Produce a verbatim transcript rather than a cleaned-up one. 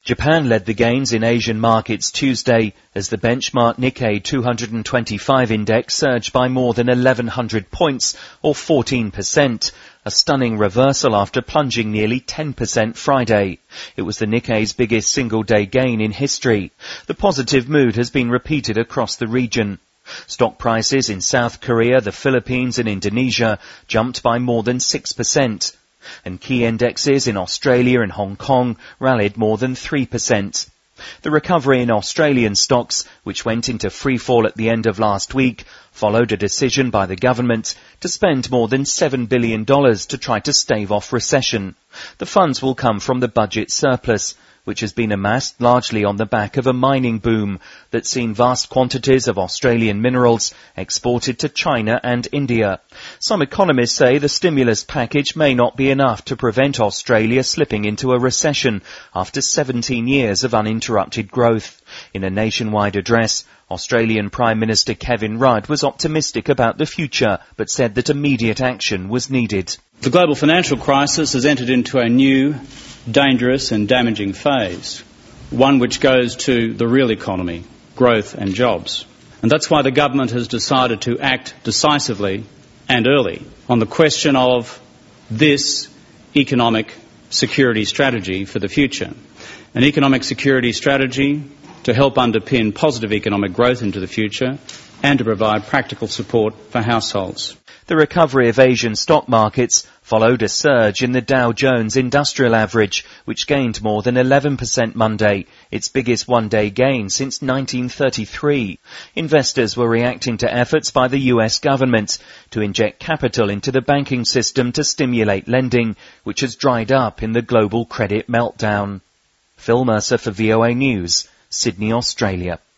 Japan led the gains in Asian markets Tuesday as the benchmark Nikkei two twenty-five index surged by more than eleven hundred points, or fourteen percent, a stunning reversal after plunging nearly ten percent Friday. It was the Nikkei's biggest single-day gain in history. The positive mood has been repeated across the region. Stock prices in South Korea, the Philippines and Indonesia jumped by more than six percent. And key indexes in Australia and Hong Kong rallied more than three percent. The recovery in Australian stocks, which went into freefall at the end of last week, followed a decision by the government to spend more than seven billion dollars to try to stave off recession. The funds will come from the budget surplus, which has been amassed largely on the back of a mining boom that's seen vast quantities of Australian minerals exported to China and India. Some economists say the stimulus package may not be enough to prevent Australia slipping into a recession after seventeen years of uninterrupted growth. In a nationwide address, Australian Prime Minister Kevin Rudd was optimistic about the future, but said that immediate action was needed. The global financial crisis has entered into a new, dangerous and damaging phase, one which goes to the real economy, growth and jobs. And that's why the government has decided to act decisively and early on the question of this economic security strategy for the future. An economic security strategy to help underpin positive economic growth into the future and to provide practical support for households. The recovery of Asian stock markets followed a surge in the Dow Jones Industrial Average, which gained more than eleven percent Monday, its biggest one-day gain since nineteen thirty-three. Investors were reacting to efforts by the U S government to inject capital into the banking system to stimulate lending, which has dried up in the global credit meltdown. Phil Mercer for V O A News, Sydney, Australia.